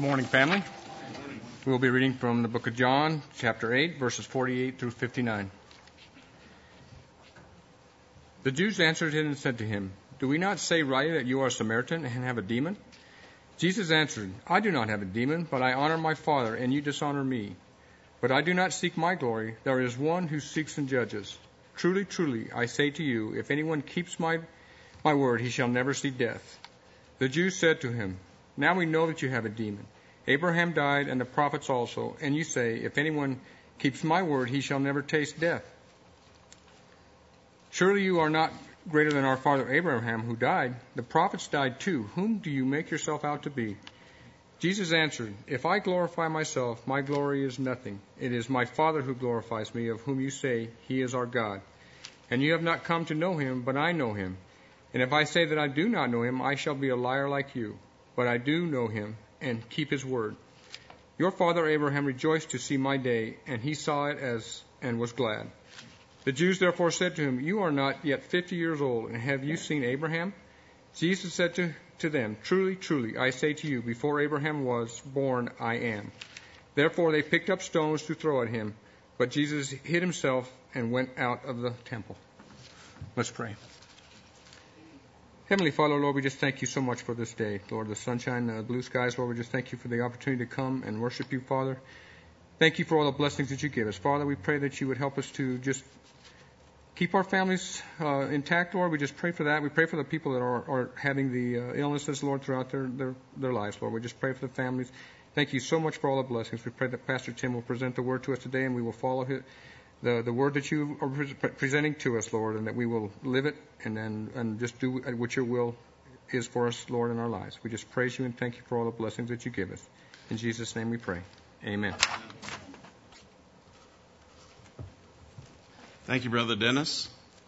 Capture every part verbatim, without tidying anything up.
Good morning, family. We will be reading from the book of John, chapter eight, verses forty-eight through fifty-nine. The Jews answered him and said to him, "Do we not say rightly that you are a Samaritan and have a demon?" Jesus answered, "I do not have a demon, but I honor my Father, and you dishonor me. But I do not seek my glory. There is one who seeks and judges. Truly, truly, I say to you, if anyone keeps my, my word, he shall never see death." The Jews said to him, "Now we know that you have a demon. Abraham died, and the prophets also, and you say, if anyone keeps my word, he shall never taste death. Surely you are not greater than our father Abraham, who died. The prophets died too. Whom do you make yourself out to be?" Jesus answered, "If I glorify myself, my glory is nothing. It is my Father who glorifies me, of whom you say, he is our God. And you have not come to know him, but I know him. And if I say that I do not know him, I shall be a liar like you. But I do know him, and keep his word. Your father Abraham rejoiced to see my day, and he saw it as and was glad." The Jews therefore said to him, "You are not yet fifty years old, and have you seen Abraham?" Jesus said to, to them, "Truly, truly, I say to you, before Abraham was born, I am." Therefore they picked up stones to throw at him, but Jesus hid himself and went out of the temple. Let's pray. Heavenly Father, Lord, we just thank you so much for this day. Lord, the sunshine, the blue skies, Lord, we just thank you for the opportunity to come and worship you, Father. Thank you for all the blessings that you give us. Father, we pray that you would help us to just keep our families uh, intact, Lord. We just pray for that. We pray for the people that are, are having the uh, illnesses, Lord, throughout their, their, their lives, Lord. We just pray for the families. Thank you so much for all the blessings. We pray that Pastor Tim will present the word to us today, and we will follow his, the, the word that you are pre- presenting to us, Lord, and that we will live it and then and just do what your will is for us, Lord, in our lives. We just praise you and thank you for all the blessings that you give us. In Jesus' name we pray. Amen. Thank you, Brother Dennis.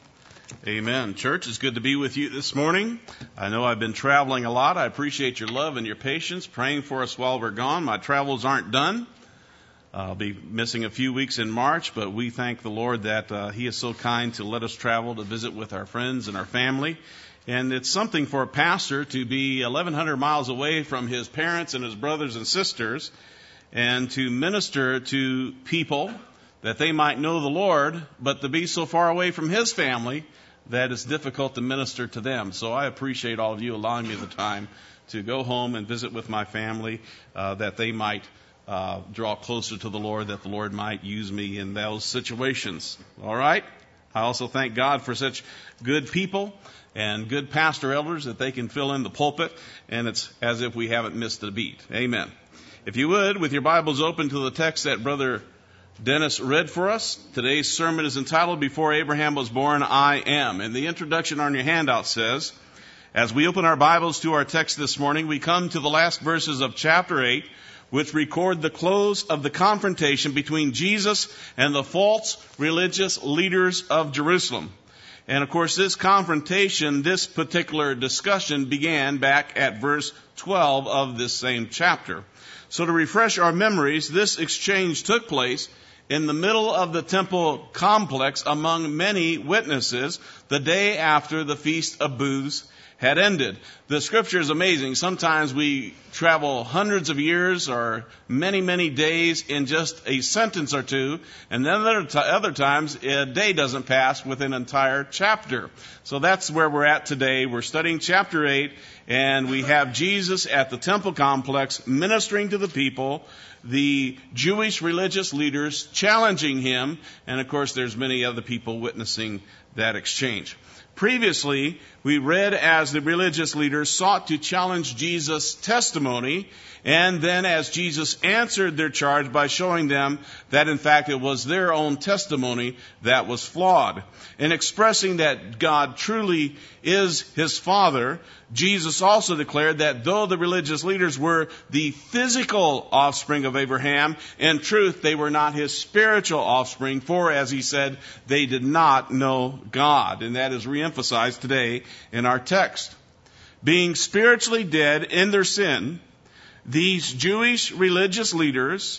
Amen. Church, it's good to be with you this morning. I know I've been traveling a lot. I appreciate your love and your patience, praying for us while we're gone. My travels aren't done. I'll be missing a few weeks in March, but we thank the Lord that uh, He is so kind to let us travel to visit with our friends and our family. And it's something for a pastor to be eleven hundred miles away from his parents and his brothers and sisters and to minister to people that they might know the Lord, but to be so far away from His family that it's difficult to minister to them. So I appreciate all of you allowing me the time to go home and visit with my family, uh, that they might uh, draw closer to the Lord, that the Lord might use me in those situations. All right? I also thank God for such good people and good pastor elders that they can fill in the pulpit, and it's as if we haven't missed a beat. Amen. If you would, with your Bibles open to the text that Brother Dennis read for us, today's sermon is entitled, "Before Abraham Was Born, I Am." And the introduction on your handout says, as we open our Bibles to our text this morning, we come to the last verses of chapter eight, which record the close of the confrontation between Jesus and the false religious leaders of Jerusalem. And of course, this confrontation, this particular discussion began back at verse twelve of this same chapter. So to refresh our memories, this exchange took place in the middle of the temple complex among many witnesses the day after the Feast of Booths had ended. The scripture is amazing. Sometimes we travel hundreds of years or many, many days in just a sentence or two, and then other, t- other times a day doesn't pass with an entire chapter. So that's where we're at today. We're studying chapter eight, and we have Jesus at the temple complex ministering to the people, the Jewish religious leaders challenging him, and of course there's many other people witnessing that exchange. Previously, we read as the religious leaders sought to challenge Jesus' testimony, and then as Jesus answered their charge by showing them that in fact it was their own testimony that was flawed. In expressing that God truly is His Father, Jesus also declared that though the religious leaders were the physical offspring of Abraham, in truth they were not his spiritual offspring, for as he said, they did not know God. And that is reemphasized today in our text. Being spiritually dead in their sin, these Jewish religious leaders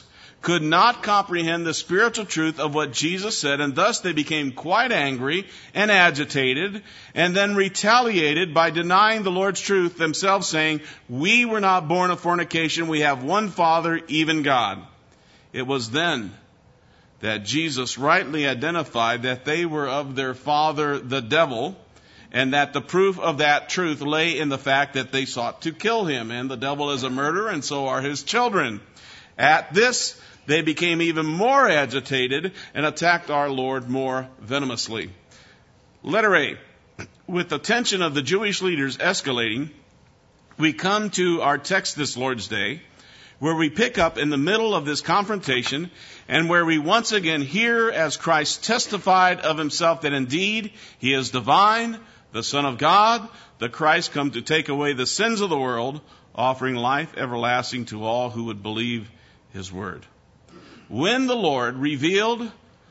could not comprehend the spiritual truth of what Jesus said, and thus they became quite angry and agitated, and then retaliated by denying the Lord's truth themselves, saying, "We were not born of fornication. We have one Father, even God." It was then that Jesus rightly identified that they were of their father, the devil, and that the proof of that truth lay in the fact that they sought to kill him. And the devil is a murderer, and so are his children. At this, they became even more agitated and attacked our Lord more venomously. Letter A. With the tension of the Jewish leaders escalating, we come to our text this Lord's Day, where we pick up in the middle of this confrontation and where we once again hear as Christ testified of himself that indeed he is divine, the Son of God, the Christ come to take away the sins of the world, offering life everlasting to all who would believe his word. When the Lord revealed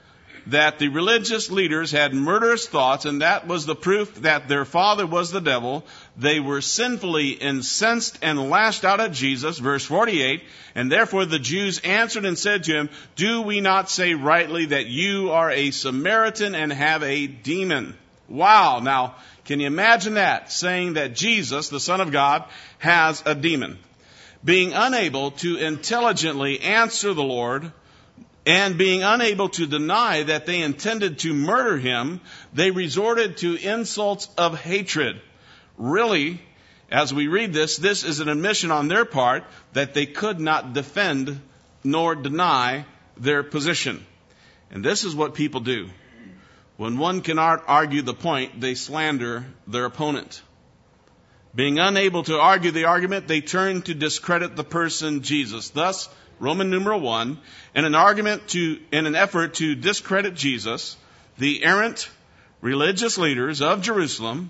that the religious leaders had murderous thoughts, and that was the proof that their father was the devil, they were sinfully incensed and lashed out at Jesus, verse forty-eight, and therefore the Jews answered and said to him, "Do we not say rightly that you are a Samaritan and have a demon?" Wow. Now, can you imagine that? Saying that Jesus, the Son of God, has a demon. Being unable to intelligently answer the Lord, and being unable to deny that they intended to murder him, they resorted to insults of hatred. Really, as we read this, this is an admission on their part that they could not defend nor deny their position. And this is what people do. When one cannot argue the point, they slander their opponent. Being unable to argue the argument, they turn to discredit the person Jesus. Thus, Roman numeral one, in an argument to, in an effort to discredit Jesus, the errant religious leaders of Jerusalem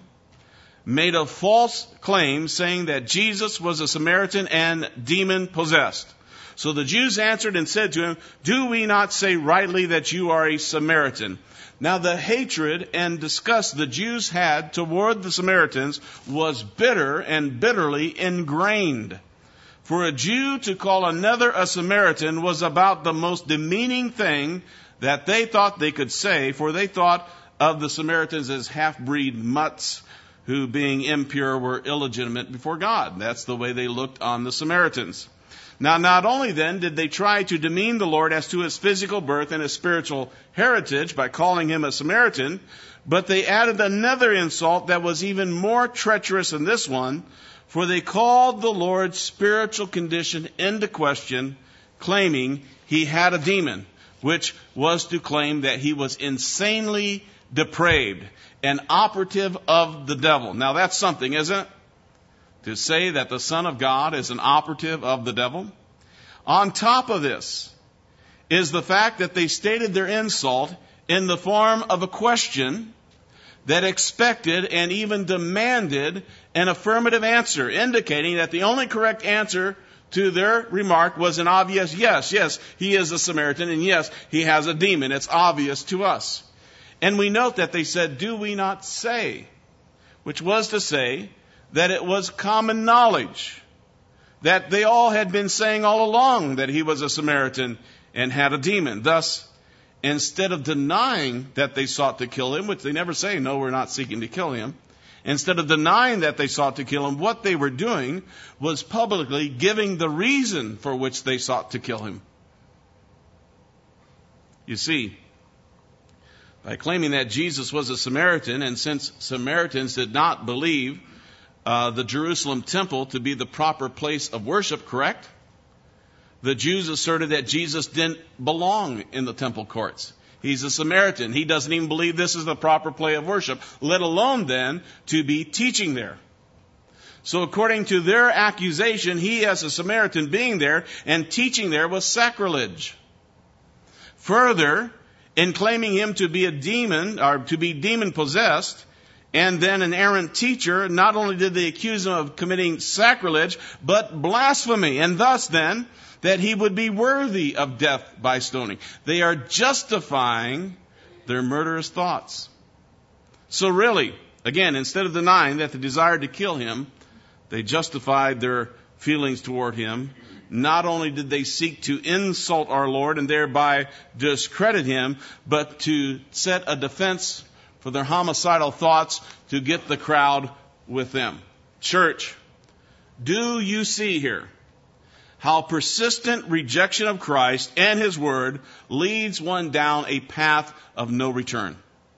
made a false claim saying that Jesus was a Samaritan and demon possessed. So the Jews answered and said to him, "Do we not say rightly that you are a Samaritan?" Now the hatred and disgust the Jews had toward the Samaritans was bitter and bitterly ingrained. For a Jew to call another a Samaritan was about the most demeaning thing that they thought they could say, for they thought of the Samaritans as half-breed mutts who, being impure, were illegitimate before God. That's the way they looked on the Samaritans. Now, not only then did they try to demean the Lord as to his physical birth and his spiritual heritage by calling him a Samaritan, but they added another insult that was even more treacherous than this one, for they called the Lord's spiritual condition into question, claiming he had a demon, which was to claim that he was insanely depraved, an operative of the devil. Now that's something, isn't it? To say that the Son of God is an operative of the devil. On top of this is the fact that they stated their insult in the form of a question that expected and even demanded an affirmative answer, indicating that the only correct answer to their remark was an obvious yes. Yes, he is a Samaritan, and yes, he has a demon. It's obvious to us. And we note that they said, "Do we not say?" Which was to say that it was common knowledge that they all had been saying all along that he was a Samaritan and had a demon. Thus, instead of denying that they sought to kill him, which they never say, "No, we're not seeking to kill him," instead of denying that they sought to kill him, what they were doing was publicly giving the reason for which they sought to kill him. You see, by claiming that Jesus was a Samaritan, and since Samaritans did not believe uh, the Jerusalem temple to be the proper place of worship, correct? The Jews asserted that Jesus didn't belong in the temple courts. He's a Samaritan. He doesn't even believe this is the proper place of worship, let alone then to be teaching there. So according to their accusation, he as a Samaritan being there and teaching there was sacrilege. Further, in claiming him to be a demon, or to be demon-possessed, and then an errant teacher, not only did they accuse him of committing sacrilege, but blasphemy, and thus then, that he would be worthy of death by stoning. They are justifying their murderous thoughts. So really, again, instead of denying that they desired to kill him, they justified their feelings toward him Not only did they seek to insult our Lord and thereby discredit him, but to set a defense for their homicidal thoughts to get the crowd with them. Church, do you see here how persistent rejection of Christ and his word leads one down a path of no return?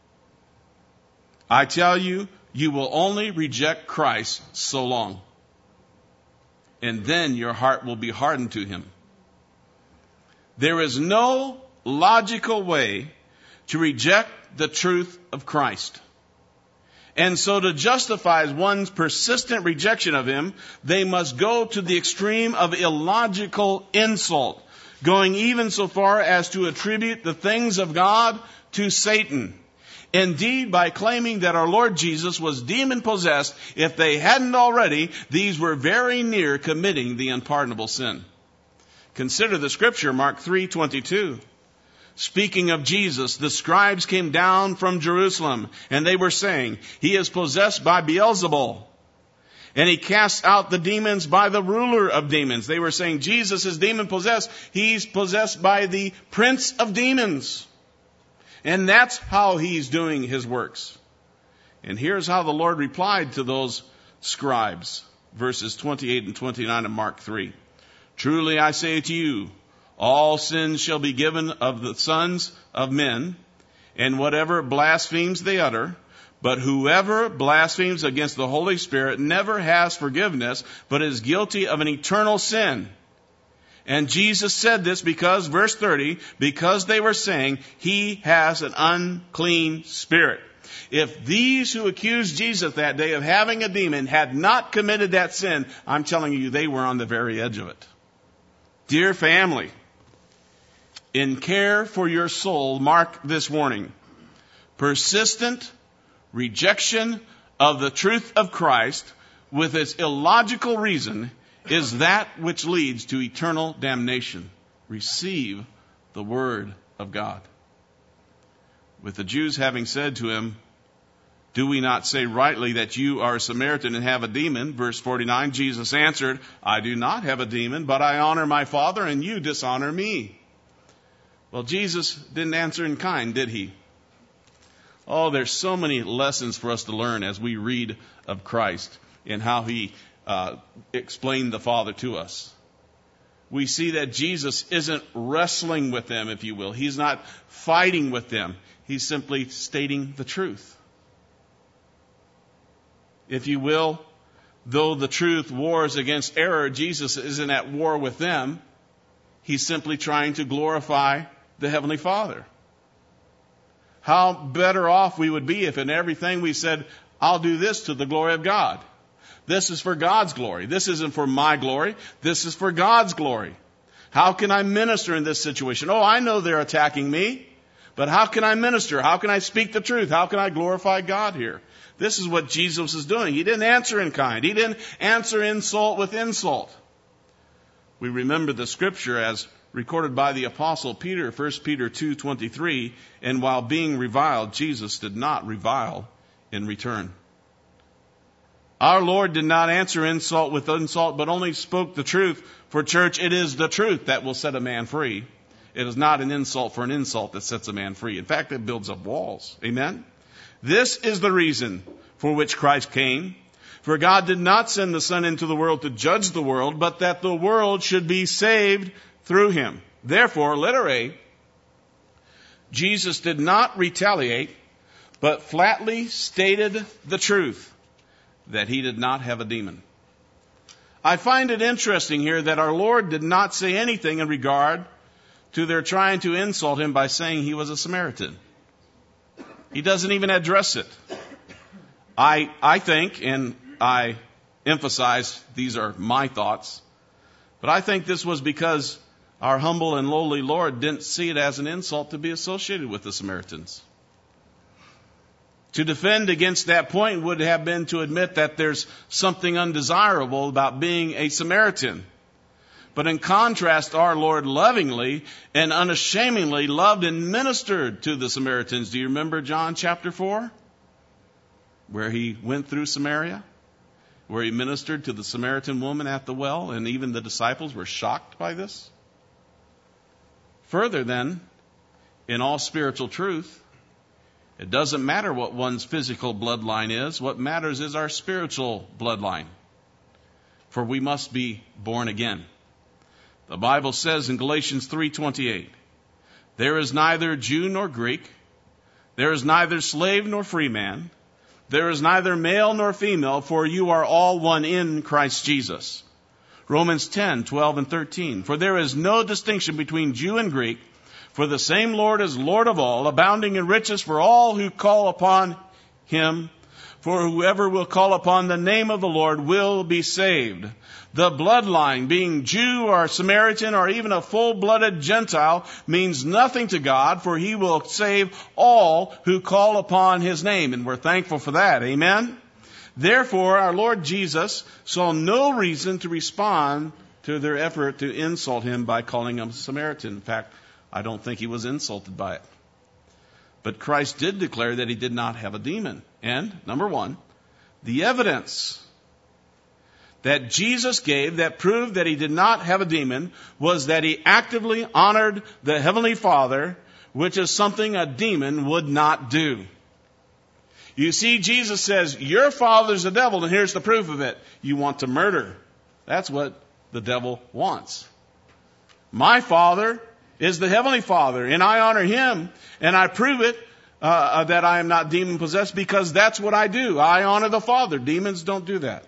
I tell you, you will only reject Christ so long. And then your heart will be hardened to him. There is no logical way to reject the truth of Christ. And so to justify one's persistent rejection of him, they must go to the extreme of illogical insult, going even so far as to attribute the things of God to Satan. Indeed, by claiming that our Lord Jesus was demon-possessed, if they hadn't already, these were very near committing the unpardonable sin. Consider the scripture, Mark three twenty-two. Speaking of Jesus, the scribes came down from Jerusalem, and they were saying, he is possessed by Beelzebul, and he casts out the demons by the ruler of demons. They were saying, Jesus is demon-possessed. He's possessed by the prince of demons. And that's how he's doing his works. And here's how the Lord replied to those scribes. Verses twenty-eight and twenty-nine of Mark three. Truly I say to you, all sins shall be given of the sons of men, and whatever blasphemies they utter. But whoever blasphemes against the Holy Spirit never has forgiveness, but is guilty of an eternal sin. And Jesus said this because, verse thirty, because they were saying, he has an unclean spirit. If these who accused Jesus that day of having a demon had not committed that sin, I'm telling you, they were on the very edge of it. Dear family, in care for your soul, mark this warning. Persistent rejection of the truth of Christ with its illogical reason is that which leads to eternal damnation. Receive the word of God. With the Jews having said to him, do we not say rightly that you are a Samaritan and have a demon? Verse forty-nine, Jesus answered, I do not have a demon, but I honor my Father, and you dishonor me. Well, Jesus didn't answer in kind, did he? Oh, there's so many lessons for us to learn as we read of Christ and how he uh, explained the Father to us. We see that Jesus isn't wrestling with them, if you will. He's not fighting with them. He's simply stating the truth. If you will, though the truth wars against error, Jesus isn't at war with them. He's simply trying to glorify the Heavenly Father. How better off we would be if in everything we said, I'll do this to the glory of God. This is for God's glory. This isn't for my glory. This is for God's glory. How can I minister in this situation? Oh, I know they're attacking me, but how can I minister? How can I speak the truth? How can I glorify God here? This is what Jesus is doing. He didn't answer in kind. He didn't answer insult with insult. We remember the scripture as recorded by the Apostle Peter, First Peter two twenty-three, and while being reviled, Jesus did not revile in return. Our Lord did not answer insult with insult, but only spoke the truth. For church, it is the truth that will set a man free. It is not an insult for an insult that sets a man free. In fact, it builds up walls. Amen? This is the reason for which Christ came. For God did not send the Son into the world to judge the world, but that the world should be saved through him. Therefore, letter A, Jesus did not retaliate, but flatly stated the truth, that he did not have a demon. I find it interesting here that our Lord did not say anything in regard to their trying to insult him by saying he was a Samaritan. He doesn't even address it. I, I think, and I emphasize, these are my thoughts, but I think this was because our humble and lowly Lord didn't see it as an insult to be associated with the Samaritans. To defend against that point would have been to admit that there's something undesirable about being a Samaritan. But in contrast, our Lord lovingly and unashamedly loved and ministered to the Samaritans. Do you remember John chapter four? Where he went through Samaria? where he ministered to the Samaritan woman at the well, and even the disciples were shocked by this? Further then, in all spiritual truth, it doesn't matter what one's physical bloodline is. What matters is our spiritual bloodline. For we must be born again. The Bible says in Galatians three twenty-eight, there is neither Jew nor Greek, there is neither slave nor free man, there is neither male nor female, for you are all one in Christ Jesus. Romans ten twelve and thirteen, for there is no distinction between Jew and Greek, for the same Lord is Lord of all, abounding in riches for all who call upon him. For whoever will call upon the name of the Lord will be saved. The bloodline, being Jew or Samaritan or even a full-blooded Gentile, means nothing to God, for he will save all who call upon his name. And we're thankful for that. Amen? Therefore, our Lord Jesus saw no reason to respond to their effort to insult him by calling him Samaritan. In fact, I don't think he was insulted by it. But Christ did declare that he did not have a demon. And, number one, the evidence that Jesus gave that proved that he did not have a demon was that he actively honored the Heavenly Father, which is something a demon would not do. You see, Jesus says, your father's the devil, and here's the proof of it. You want to murder. That's what the devil wants. My Father is the Heavenly Father, and I honor him, and I prove it uh, that I am not demon-possessed because that's what I do. I honor the Father. Demons don't do that.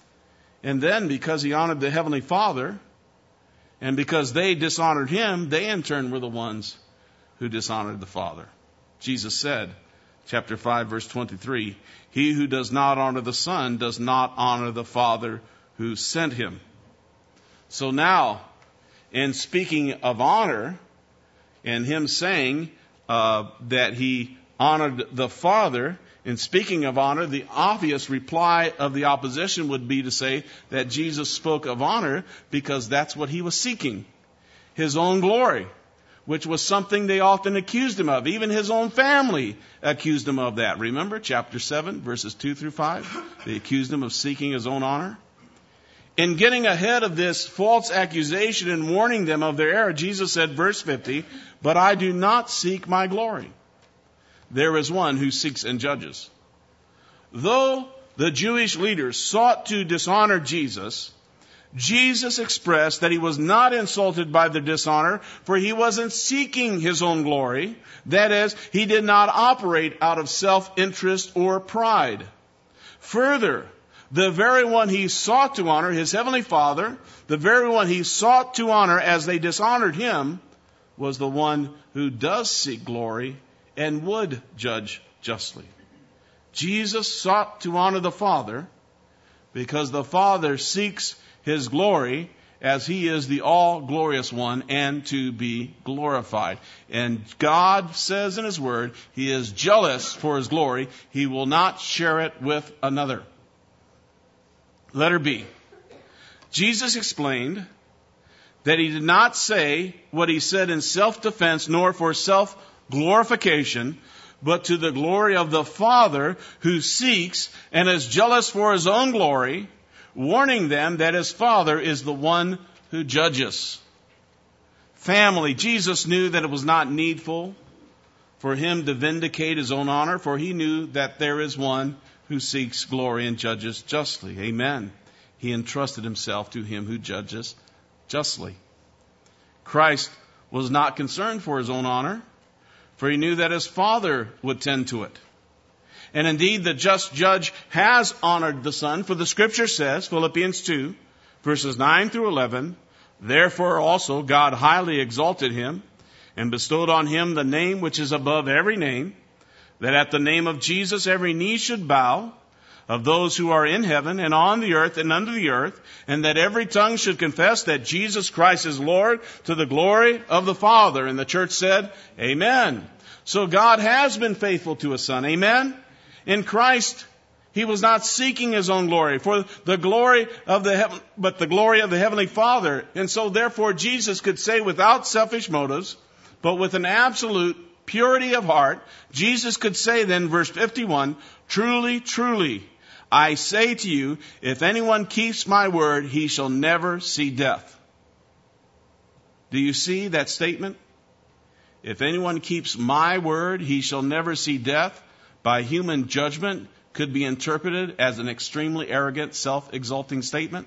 And then because he honored the Heavenly Father, and because they dishonored him, they in turn were the ones who dishonored the Father. Jesus said, chapter five, verse twenty-three, he who does not honor the Son does not honor the Father who sent him. So now, in speaking of honor, and him saying uh, that he honored the Father, in speaking of honor, the obvious reply of the opposition would be to say that Jesus spoke of honor because that's what he was seeking. His own glory, which was something they often accused him of. Even his own family accused him of that. Remember chapter seven, verses two through five? They accused him of seeking his own honor. In getting ahead of this false accusation and warning them of their error, Jesus said, verse fifty, but I do not seek my glory. There is one who seeks and judges. Though the Jewish leaders sought to dishonor Jesus, Jesus expressed that he was not insulted by the dishonor, for he wasn't seeking his own glory. That is, he did not operate out of self-interest or pride. Further, the very one he sought to honor, his heavenly Father, the very one he sought to honor as they dishonored him, was the one who does seek glory and would judge justly. Jesus sought to honor the Father because the Father seeks his glory as he is the all-glorious one and to be glorified. And God says in his word, he is jealous for his glory. He will not share it with another. Letter B. Jesus explained that he did not say what he said in self-defense nor for self-glorification, but to the glory of the Father who seeks and is jealous for his own glory, warning them that his Father is the one who judges. Family, Jesus knew that it was not needful for him to vindicate his own honor, for he knew that there is one who seeks glory and judges justly. Amen. He entrusted himself to him who judges justly. Christ was not concerned for his own honor, for he knew that his Father would tend to it. And indeed, the just judge has honored the Son, for the Scripture says, Philippians two, verses nine through eleven, therefore also God highly exalted him and bestowed on him the name which is above every name, that at the name of Jesus every knee should bow, of those who are in heaven and on the earth and under the earth, and that every tongue should confess that Jesus Christ is Lord, to the glory of the Father. And the church said, Amen. So God has been faithful to his Son. Amen. In Christ, he was not seeking his own glory, for the glory of the heaven, but the glory of the Heavenly Father. And so therefore Jesus could say without selfish motives, but with an absolute purity of heart, Jesus could say then, verse fifty-one, truly, truly, I say to you, if anyone keeps my word, he shall never see death. Do you see that statement? If anyone keeps my word, he shall never see death. By human judgment, could be interpreted as an extremely arrogant, self-exalting statement.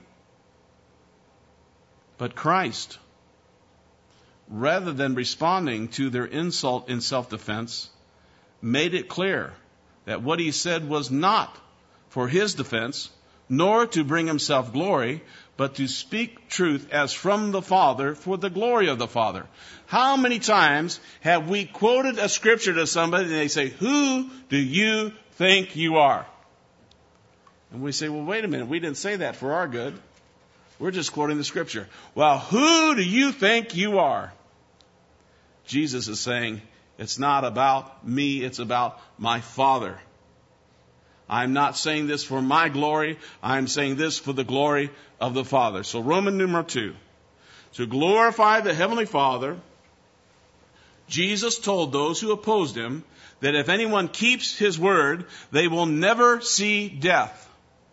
But Christ, rather than responding to their insult in self-defense, made it clear that what he said was not for his defense, nor to bring himself glory, but to speak truth as from the Father for the glory of the Father. How many times have we quoted a scripture to somebody and they say, who do you think you are? And we say, well, wait a minute, we didn't say that for our good. We're just quoting the scripture. Well, who do you think you are? Jesus is saying, it's not about me, it's about my Father. I'm not saying this for my glory. I'm saying this for the glory of the Father. So Roman numeral two. To glorify the Heavenly Father, Jesus told those who opposed him that if anyone keeps his word, they will never see death.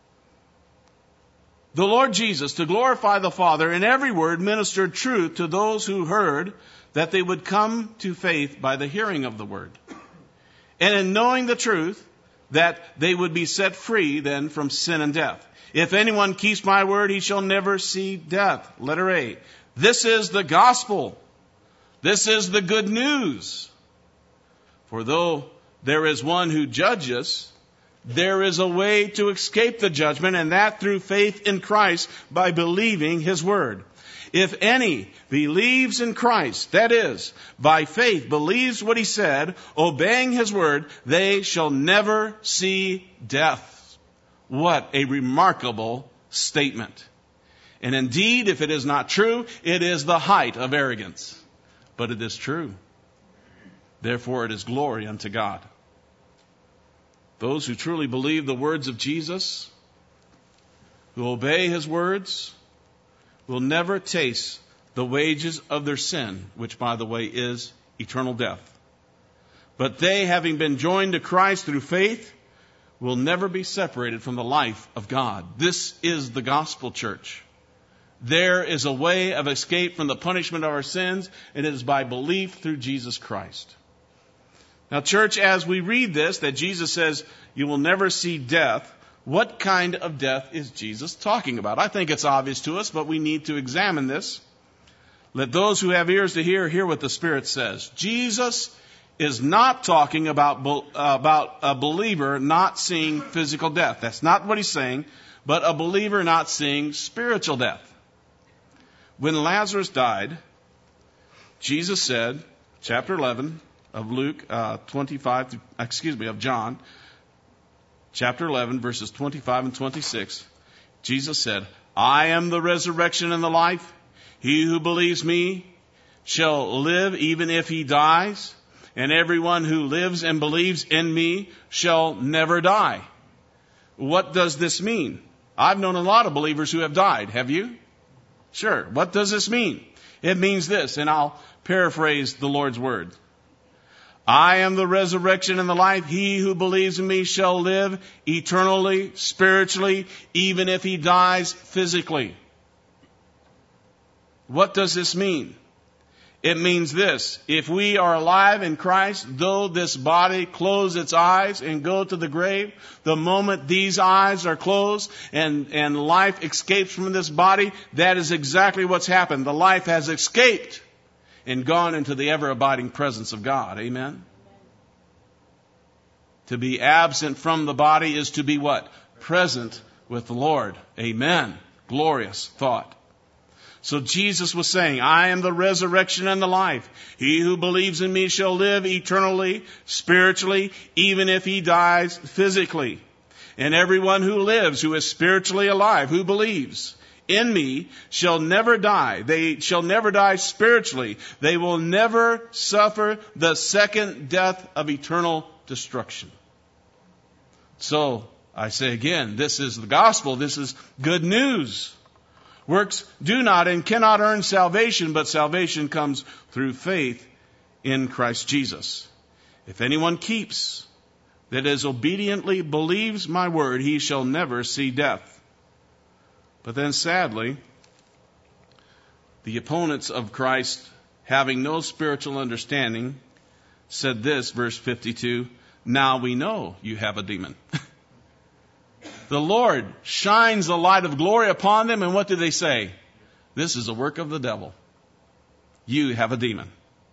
The Lord Jesus, to glorify the Father, in every word ministered truth to those who heard, that they would come to faith by the hearing of the word. And in knowing the truth, that they would be set free then from sin and death. If anyone keeps my word, he shall never see death. Letter A. This is the gospel. This is the good news. For though there is one who judges, there is a way to escape the judgment, and that through faith in Christ by believing his word. If any believes in Christ, that is, by faith believes what he said, obeying his word, they shall never see death. What a remarkable statement. And indeed, if it is not true, it is the height of arrogance. But it is true. Therefore, it is glory unto God. Those who truly believe the words of Jesus, who obey his words, will never taste the wages of their sin, which, by the way, is eternal death. But they, having been joined to Christ through faith, will never be separated from the life of God. This is the gospel, church. There is a way of escape from the punishment of our sins, and it is by belief through Jesus Christ. Now, church, as we read this, that Jesus says, you will never see death, what kind of death is Jesus talking about? I think it's obvious to us, but we need to examine this. Let those who have ears to hear, hear what the Spirit says. Jesus is not talking about, uh, about a believer not seeing physical death. That's not what he's saying, but a believer not seeing spiritual death. When Lazarus died, Jesus said, chapter eleven of Luke, uh, twenty-five, excuse me, of John, chapter eleven, verses twenty-five and twenty-six, Jesus said, I am the resurrection and the life. He who believes me shall live even if he dies, and everyone who lives and believes in me shall never die. What does this mean? I've known a lot of believers who have died. Have you? Sure. What does this mean? It means this, and I'll paraphrase the Lord's word. I am the resurrection and the life. He who believes in me shall live eternally, spiritually, even if he dies physically. What does this mean? It means this. If we are alive in Christ, though this body close its eyes and go to the grave, the moment these eyes are closed and, and life escapes from this body, that is exactly what's happened. The life has escaped and gone into the ever-abiding presence of God. Amen? To be absent from the body is to be what? Present with the Lord. Amen. Glorious thought. So Jesus was saying, I am the resurrection and the life. He who believes in me shall live eternally, spiritually, even if he dies physically. And everyone who lives, who is spiritually alive, who believes in me, shall never die. They shall never die spiritually. They will never suffer the second death of eternal destruction. So, I say again, this is the gospel. This is good news. Works do not and cannot earn salvation, but salvation comes through faith in Christ Jesus. If anyone keeps that as obediently believes my word, he shall never see death. But then sadly, the opponents of Christ, having no spiritual understanding, said this, verse fifty-two, now we know you have a demon. The Lord shines the light of glory upon them, and what do they say? This is a work of the devil. You have a demon.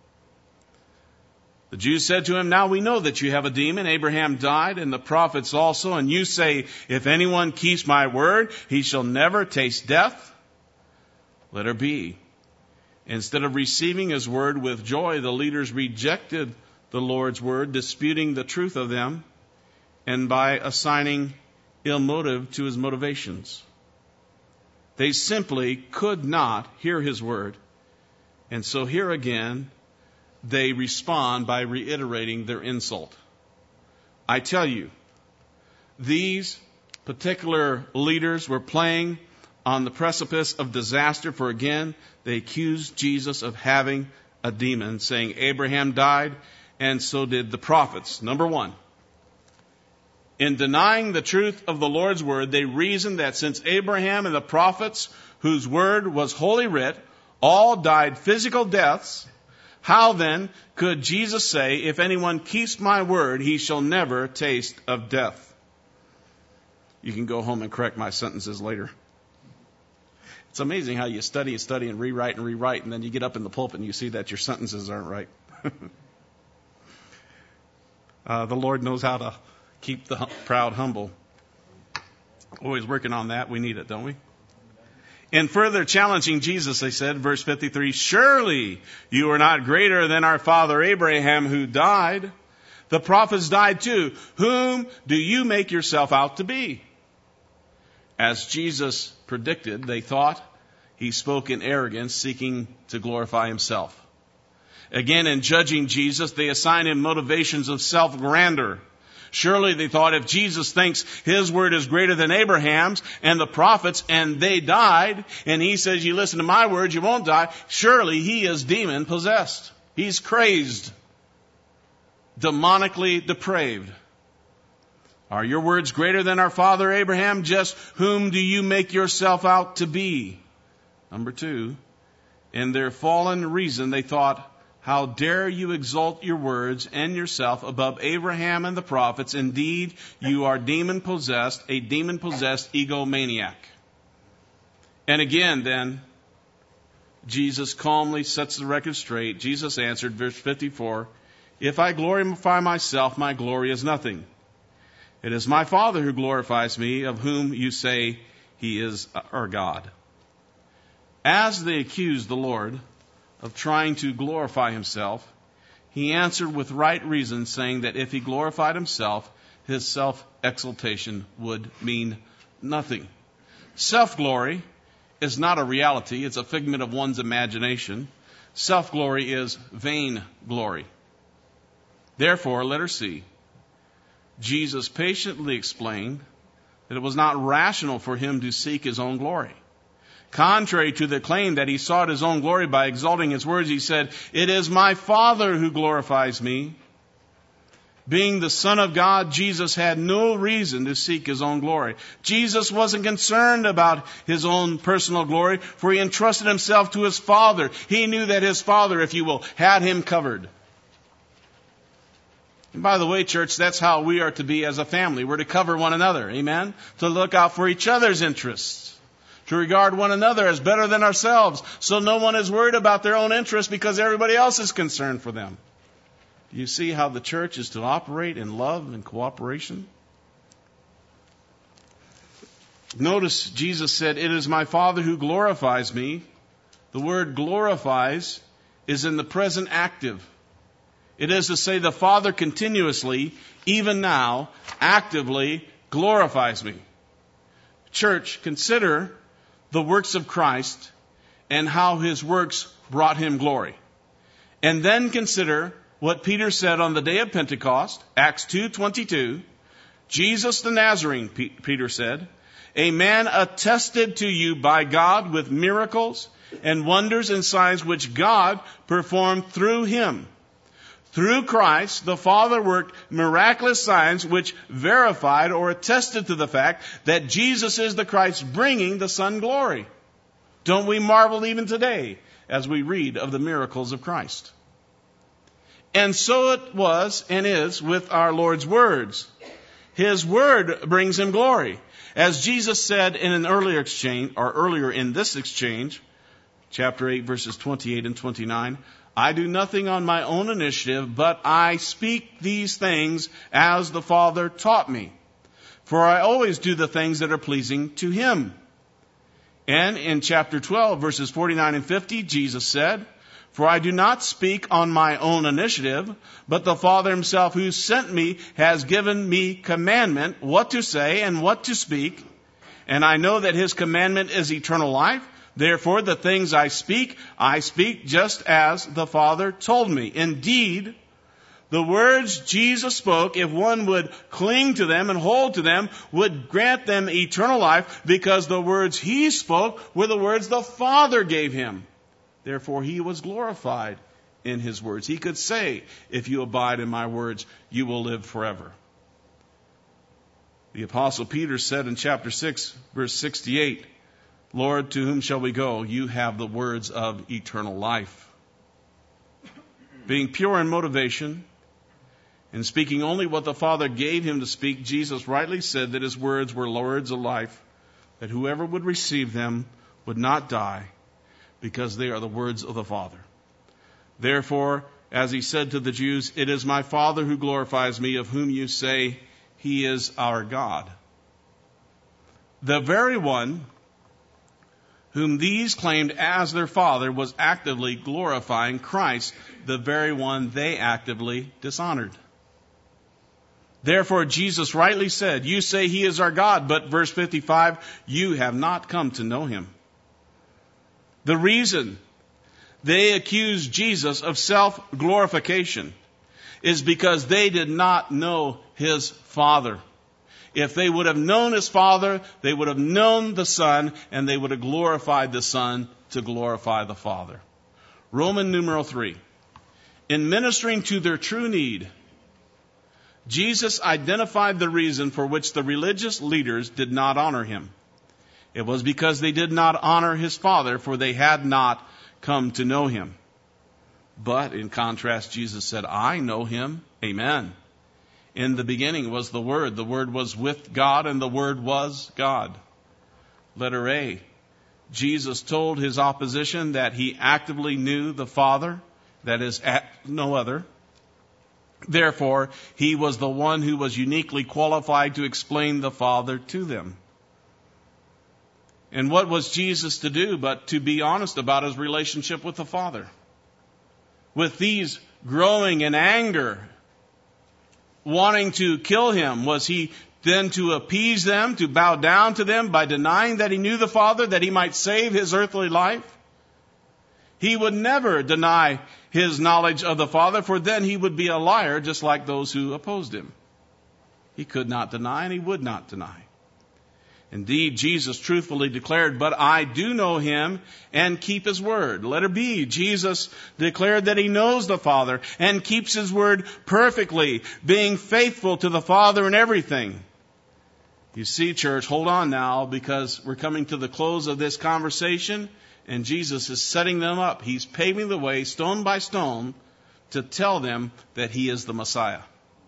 The Jews said to him, now we know that you have a demon. Abraham died, and the prophets also, and you say, if anyone keeps my word, he shall never taste death. Let her be. Instead of receiving his word with joy, the leaders rejected the Lord's word, disputing the truth of them, and by assigning ill motive to his motivations. They simply could not hear his word. And so here again, they respond by reiterating their insult. I tell you, these particular leaders were playing on the precipice of disaster, for again, they accused Jesus of having a demon, saying Abraham died, and so did the prophets. Number one, in denying the truth of the Lord's word, they reasoned that since Abraham and the prophets, whose word was holy writ, all died physical deaths, how then could Jesus say, if anyone keeps my word, he shall never taste of death? You can go home and correct my sentences later. It's amazing how you study and study and rewrite and rewrite, and then you get up in the pulpit and you see that your sentences aren't right. uh, the Lord knows how to keep the proud humble. Always working on that. We need it, don't we? In further challenging Jesus, they said, verse fifty-three, surely you are not greater than our father Abraham, who died. The prophets died too. Whom do you make yourself out to be? As Jesus predicted, they thought he spoke in arrogance, seeking to glorify himself. Again, in judging Jesus, they assigned him motivations of self-grandeur. Surely they thought, if Jesus thinks his word is greater than Abraham's and the prophets, and they died, and he says, you listen to my words, you won't die, surely he is demon possessed. He's crazed, demonically depraved. Are your words greater than our father Abraham? Just whom do you make yourself out to be? Number two, in their fallen reason, they thought, how dare you exalt your words and yourself above Abraham and the prophets? Indeed, you are demon-possessed, a demon-possessed egomaniac. And again, then, Jesus calmly sets the record straight. Jesus answered, verse fifty-four, if I glorify myself, my glory is nothing. It is my Father who glorifies me, of whom you say he is our God. As they accused the Lord of trying to glorify himself, he answered with right reason, saying that if he glorified himself, his self-exaltation would mean nothing. Self-glory is not a reality. It's a figment of one's imagination. Self-glory is vain glory. Therefore, letter C, Jesus patiently explained that it was not rational for him to seek his own glory. Contrary to the claim that he sought his own glory by exalting his words, he said, it is my Father who glorifies me. Being the Son of God, Jesus had no reason to seek his own glory. Jesus wasn't concerned about his own personal glory, for he entrusted himself to his Father. He knew that his Father, if you will, had him covered. And by the way, church, that's how we are to be as a family. We're to cover one another, amen? To look out for each other's interests. To regard one another as better than ourselves, so no one is worried about their own interests because everybody else is concerned for them. Do you see how the church is to operate in love and cooperation? Notice Jesus said, it is my Father who glorifies me. The word glorifies is in the present active. It is to say the Father continuously, even now, actively glorifies me. Church, consider the works of Christ and how his works brought him glory. And then consider what Peter said on the day of Pentecost, Acts two twenty-two. Jesus the Nazarene, Peter said, a man attested to you by God with miracles and wonders and signs which God performed through him. Through Christ, the Father worked miraculous signs which verified or attested to the fact that Jesus is the Christ, bringing the Son glory. Don't we marvel even today as we read of the miracles of Christ? And so it was and is with our Lord's words. His word brings him glory. As Jesus said in an earlier exchange, or earlier in this exchange, chapter eight, verses twenty-eight and twenty-nine, I do nothing on my own initiative, but I speak these things as the Father taught me. For I always do the things that are pleasing to him. And in chapter twelve, verses forty-nine and fifty, Jesus said, For I do not speak on my own initiative, but the Father himself who sent me has given me commandment what to say and what to speak. And I know that his commandment is eternal life. Therefore, the things I speak, I speak just as the Father told me. Indeed, the words Jesus spoke, if one would cling to them and hold to them, would grant them eternal life, because the words he spoke were the words the Father gave him. Therefore, he was glorified in his words. He could say, if you abide in my words, you will live forever. The Apostle Peter said in chapter six, verse sixty-eight, Lord, to whom shall we go? You have the words of eternal life. Being pure in motivation and speaking only what the Father gave him to speak, Jesus rightly said that his words were words of life, that whoever would receive them would not die, because they are the words of the Father. Therefore, as he said to the Jews, it is my Father who glorifies me, of whom you say he is our God. The very one whom these claimed as their Father was actively glorifying Christ, the very one they actively dishonored. Therefore, Jesus rightly said, you say he is our God, but verse fifty-five, you have not come to know him. The reason they accused Jesus of self-glorification is because they did not know his Father. If they would have known his Father, they would have known the Son, and they would have glorified the Son to glorify the Father. Roman numeral three. In ministering to their true need, Jesus identified the reason for which the religious leaders did not honor him. It was because they did not honor his Father, for they had not come to know him. But in contrast, Jesus said, I know him. Amen. In the beginning was the Word. The Word was with God, and the Word was God. Letter A. Jesus told his opposition that he actively knew the Father, that is, no other. Therefore, he was the one who was uniquely qualified to explain the Father to them. And what was Jesus to do but to be honest about his relationship with the Father? With these growing in anger, wanting to kill him, was he then to appease them, to bow down to them by denying that he knew the Father, that he might save his earthly life? He would never deny his knowledge of the Father, for then he would be a liar just like those who opposed him. He could not deny, and he would not deny. Indeed, Jesus truthfully declared, but I do know him and keep his word. Letter B, Jesus declared that he knows the Father and keeps his word perfectly, being faithful to the Father in everything. You see, church, hold on now, because we're coming to the close of this conversation, and Jesus is setting them up. He's paving the way, stone by stone, to tell them that he is the Messiah.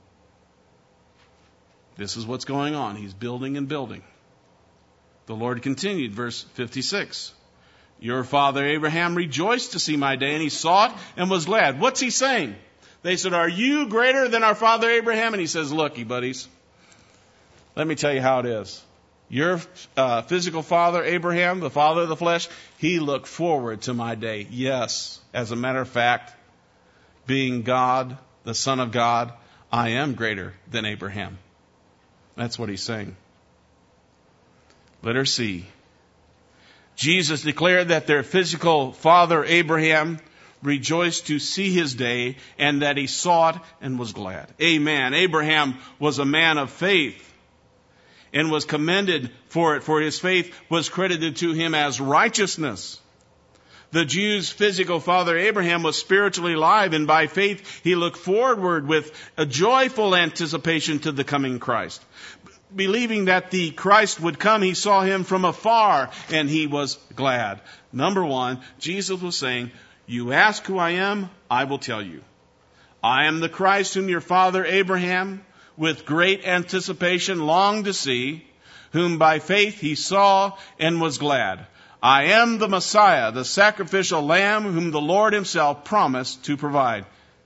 This is what's going on. He's building and building. The Lord continued, verse fifty-six. Your father Abraham rejoiced to see my day, and he saw it and was glad. What's he saying? They said, are you greater than our father Abraham? And he says, look, you buddies, let me tell you how it is. Your uh, physical father, Abraham, the father of the flesh, he looked forward to my day. Yes, as a matter of fact, being God, the Son of God, I am greater than Abraham. That's what he's saying. Letter C. Jesus declared that their physical father, Abraham, rejoiced to see his day, and that he saw it and was glad. Amen. Abraham was a man of faith and was commended for it, for his faith was credited to him as righteousness. The Jews' physical father Abraham was spiritually alive, and by faith he looked forward with a joyful anticipation to the coming Christ. Believing that the Christ would come, he saw him from afar, and he was glad. Number one, Jesus was saying, you ask who I am, I will tell you. I am the Christ whom your father Abraham, with great anticipation, longed to see, whom by faith he saw and was glad. I am the Messiah, the sacrificial lamb whom the Lord himself promised to provide.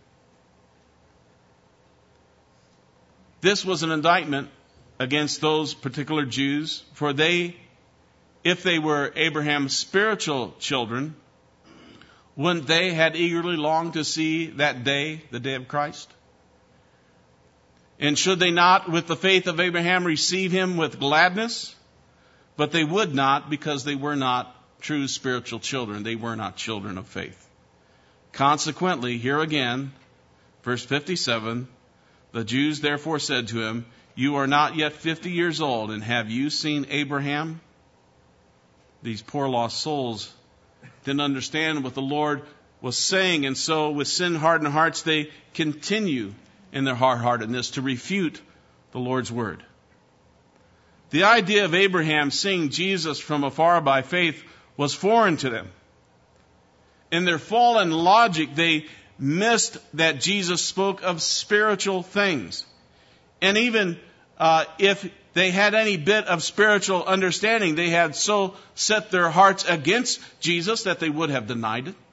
This was an indictment against those particular Jews, for they, if they were Abraham's spiritual children, wouldn't they had eagerly longed to see that day, the day of Christ? And should they not, with the faith of Abraham, receive him with gladness? But they would not, because they were not true spiritual children. They were not children of faith. Consequently, here again, verse fifty-seven, the Jews therefore said to him, you are not yet fifty years old, and have you seen Abraham? These poor lost souls didn't understand what the Lord was saying, and so with sin-hardened hearts, they continue in their hard-heartedness to refute the Lord's word. The idea of Abraham seeing Jesus from afar by faith was foreign to them. In their fallen logic, they missed that Jesus spoke of spiritual things. And even uh, if they had any bit of spiritual understanding, they had so set their hearts against Jesus that they would have denied it.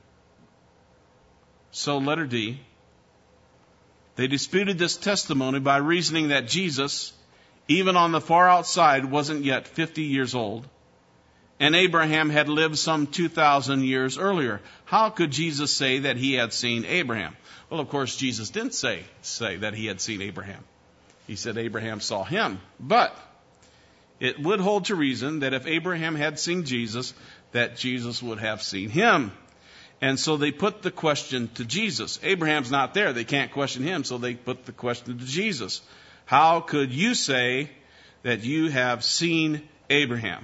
So, letter D, they disputed this testimony by reasoning that Jesus, even on the far outside, wasn't yet fifty years old, and Abraham had lived some two thousand years earlier. How could Jesus say that he had seen Abraham? Well, of course, Jesus didn't say, say that he had seen Abraham. He said Abraham saw him. But it would hold to reason that if Abraham had seen Jesus, that Jesus would have seen him. And so they put the question to Jesus. Abraham's not there. They can't question him, so they put the question to Jesus. How could you say that you have seen Abraham?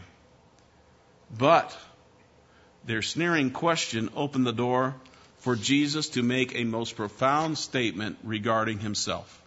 But their sneering question opened the door for Jesus to make a most profound statement regarding himself.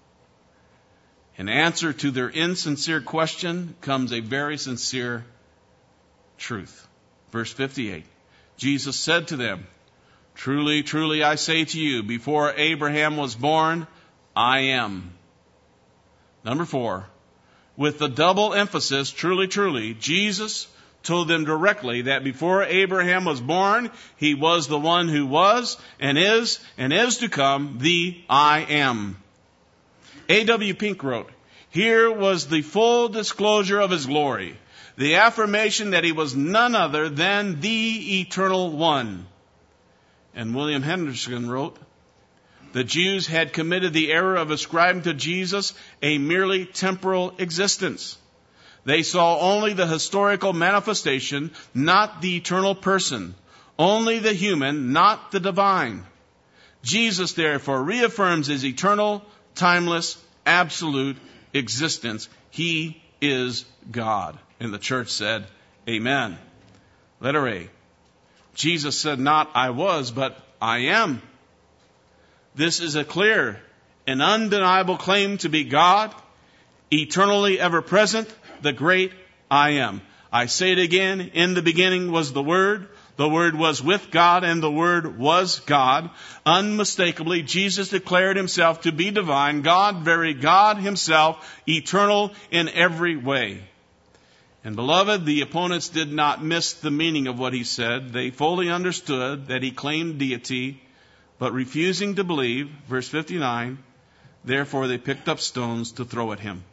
In answer to their insincere question comes a very sincere truth. Verse fifty-eight, Jesus said to them, truly, truly, I say to you, before Abraham was born, I am. Number four, with the double emphasis, truly, truly, Jesus told them directly that before Abraham was born, he was the one who was and is and is to come, the I am. A W Pink wrote, here was the full disclosure of his glory, the affirmation that he was none other than the eternal one. And William Henderson wrote, the Jews had committed the error of ascribing to Jesus a merely temporal existence. They saw only the historical manifestation, not the eternal person, only the human, not the divine. Jesus, therefore, reaffirms his eternal, timeless, absolute existence. He is God. And the church said, amen. Letter A. Jesus said not I was, but I am. This is a clear and undeniable claim to be God, eternally ever present, the great I am. I say it again, in the beginning was the Word. The Word was with God, and the Word was God. Unmistakably, Jesus declared himself to be divine, God, very God himself, eternal in every way. And beloved, the opponents did not miss the meaning of what he said. They fully understood that he claimed deity, but refusing to believe, verse fifty-nine, therefore they picked up stones to throw at him.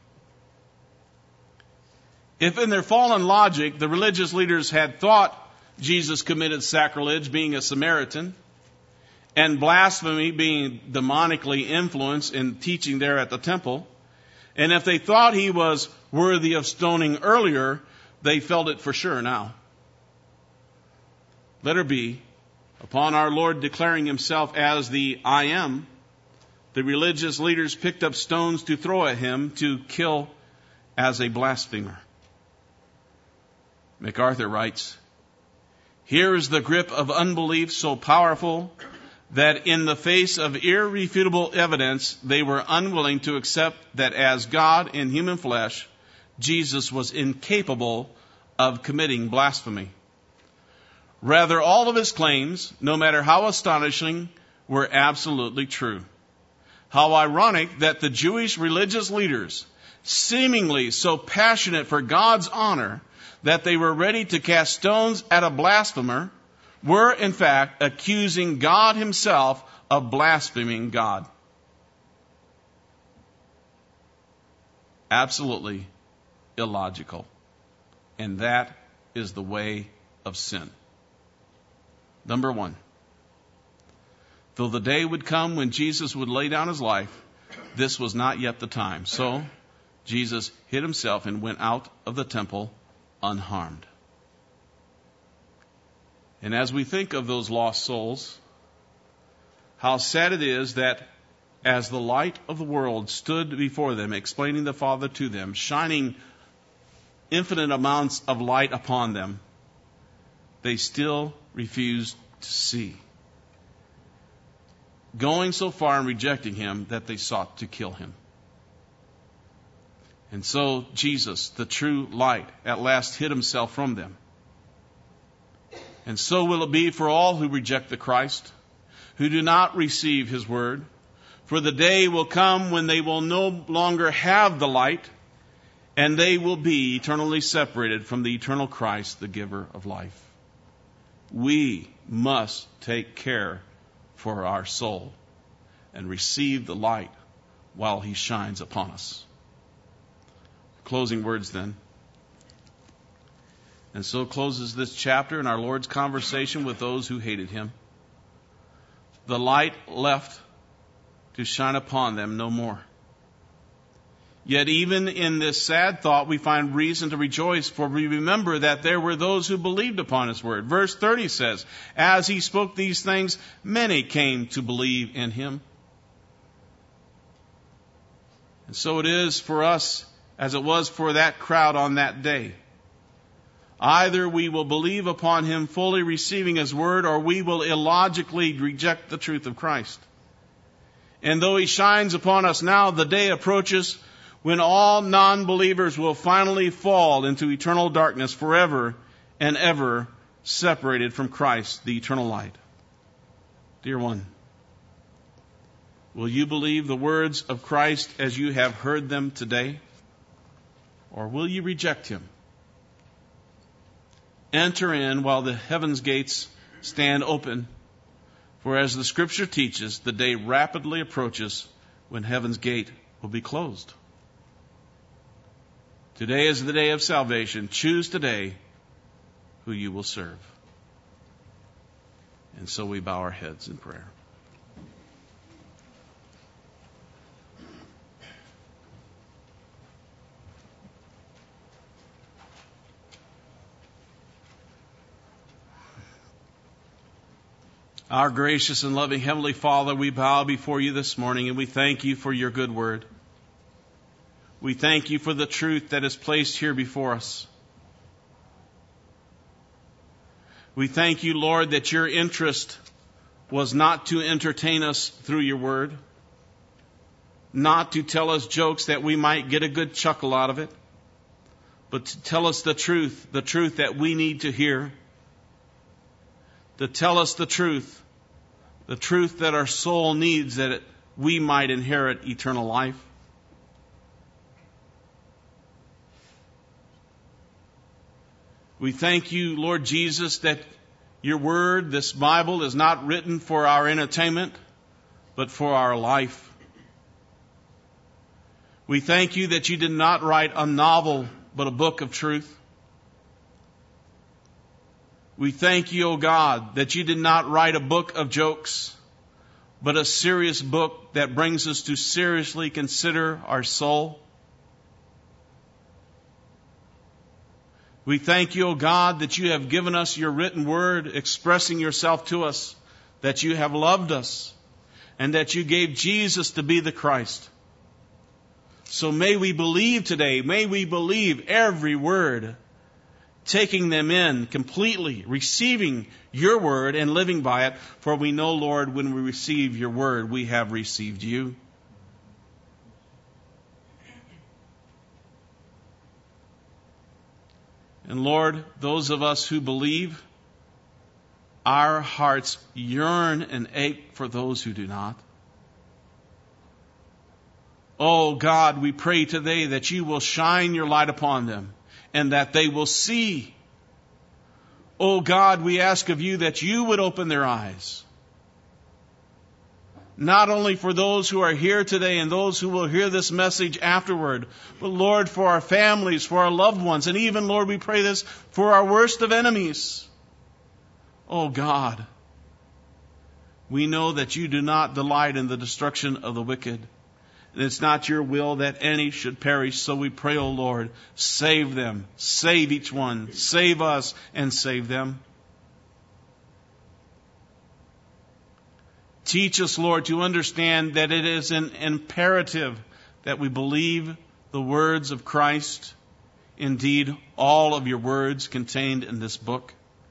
If in their fallen logic, the religious leaders had thought Jesus committed sacrilege being a Samaritan and blasphemy being demonically influenced in teaching there at the temple, and if they thought he was worthy of stoning earlier, they felt it for sure now. Letter B, upon our Lord declaring himself as the I am, the religious leaders picked up stones to throw at him to kill as a blasphemer. MacArthur writes, Here is the grip of unbelief so powerful that in the face of irrefutable evidence, they were unwilling to accept that as God in human flesh, Jesus was incapable of committing blasphemy. Rather, all of his claims, no matter how astonishing, were absolutely true. How ironic that the Jewish religious leaders, seemingly so passionate for God's honor that they were ready to cast stones at a blasphemer, were in fact accusing God himself of blaspheming God. Absolutely illogical. And that is the way of sin. Number one, though the day would come when Jesus would lay down his life, this was not yet the time. So Jesus hid himself and went out of the temple unharmed. And as we think of those lost souls, how sad it is that as the light of the world stood before them, explaining the Father to them, shining infinite amounts of light upon them, they still refused to see, going so far in rejecting him that they sought to kill him. And so Jesus, the true light, at last hid himself from them. And so will it be for all who reject the Christ, who do not receive his word. For the day will come when they will no longer have the light, and they will be eternally separated from the eternal Christ, the giver of life. We must take care for our soul and receive the light while he shines upon us. Closing words then. And so closes this chapter in our Lord's conversation with those who hated him. The light left to shine upon them no more. Yet even in this sad thought, we find reason to rejoice, for we remember that there were those who believed upon his word. Verse thirty says, as he spoke these things, many came to believe in him. And so it is for us as it was for that crowd on that day. Either we will believe upon him fully receiving his word, or we will illogically reject the truth of Christ. And though he shines upon us now, the day approaches when all non-believers will finally fall into eternal darkness forever and ever, separated from Christ, the eternal light. Dear one, will you believe the words of Christ as you have heard them today? Or will you reject him? Enter in while the heaven's gates stand open. For as the scripture teaches, the day rapidly approaches when heaven's gate will be closed. Today is the day of salvation. Choose today who you will serve. And so we bow our heads in prayer. Our gracious and loving Heavenly Father, we bow before you this morning and we thank you for your good word. We thank you for the truth that is placed here before us. We thank you, Lord, that your interest was not to entertain us through your word, not to tell us jokes that we might get a good chuckle out of it, but to tell us the truth, the truth that we need to hear, to tell us the truth, the truth that our soul needs that it, we might inherit eternal life. We thank you, Lord Jesus, that your word, this Bible, is not written for our entertainment, but for our life. We thank you that you did not write a novel, but a book of truth. We thank you, O God, that you did not write a book of jokes, but a serious book that brings us to seriously consider our soul. We thank you, O God, that you have given us your written word expressing yourself to us, that you have loved us, and that you gave Jesus to be the Christ. So may we believe today, may we believe every word taking them in completely, receiving your word and living by it. For we know, Lord, when we receive your word, we have received you. And Lord, those of us who believe, our hearts yearn and ache for those who do not. Oh God, we pray today that you will shine your light upon them and that they will see. Oh God, we ask of you that you would open their eyes. Not only for those who are here today and those who will hear this message afterward, but Lord, for our families, for our loved ones, and even, Lord, we pray this for our worst of enemies. Oh God, we know that you do not delight in the destruction of the wicked. And it's not your will that any should perish. So we pray, oh Lord, save them, save each one, save us, and save them. Teach us, Lord, to understand that it is an imperative that we believe the words of Christ, indeed all of your words contained in this book,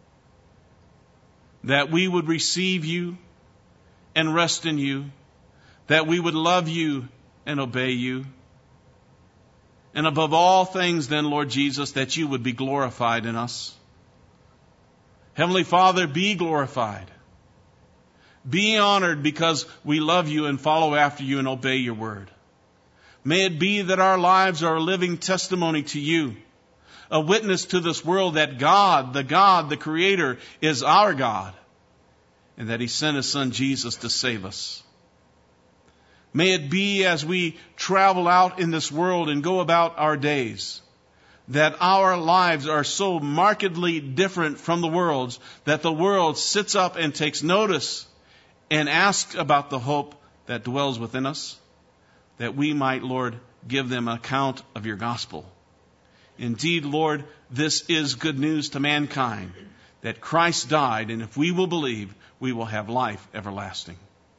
that we would receive you and rest in you, that we would love you and obey you, and above all things then, Lord Jesus, that you would be glorified in us. Heavenly Father, be glorified. Be honored because we love you and follow after you and obey your word. May it be that our lives are a living testimony to you, a witness to this world that God, the God, the Creator, is our God, and that He sent His Son Jesus to save us. May it be as we travel out in this world and go about our days, that our lives are so markedly different from the world's, that the world sits up and takes notice and asks about the hope that dwells within us, that we might, Lord, give them an account of your gospel. Indeed, Lord, this is good news to mankind, that Christ died, and if we will believe, we will have life everlasting.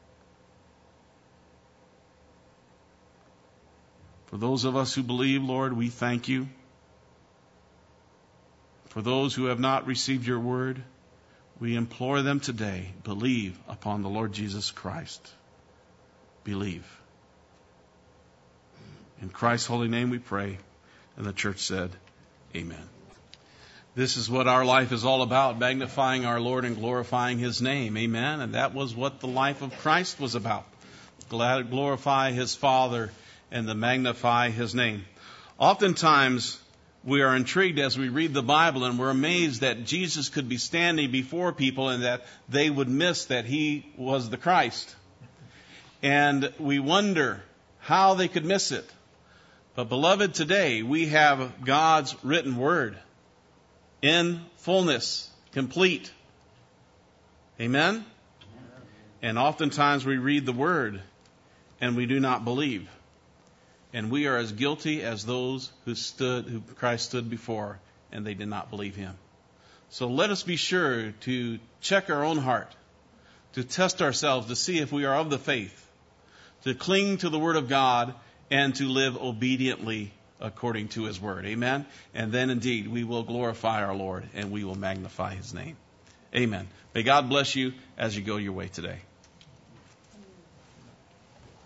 For those of us who believe, Lord, we thank you. For those who have not received your word, we implore them today, believe upon the Lord Jesus Christ. Believe. In Christ's holy name we pray. And the church said, amen. This is what our life is all about, magnifying our Lord and glorifying His name. Amen. And that was what the life of Christ was about. Glad to glorify His Father and to magnify His name. Oftentimes, we are intrigued as we read the Bible and we're amazed that Jesus could be standing before people and that they would miss that He was the Christ. And we wonder how they could miss it. But beloved, today we have God's written word in fullness, complete. Amen? And oftentimes we read the word and we do not believe. And we are as guilty as those who stood, who Christ stood before, and they did not believe Him. So let us be sure to check our own heart, to test ourselves to see if we are of the faith, to cling to the Word of God, and to live obediently according to His Word. Amen? And then indeed we will glorify our Lord, and we will magnify His name. Amen. May God bless you as you go your way today.